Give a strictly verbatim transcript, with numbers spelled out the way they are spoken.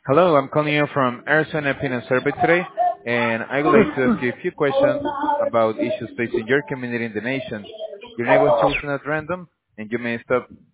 Hello, I'm calling you from Arizona Opinion Survey today, and I would like to ask you a few questions about issues facing your community in the nation. Your name was chosen at random, and you may stop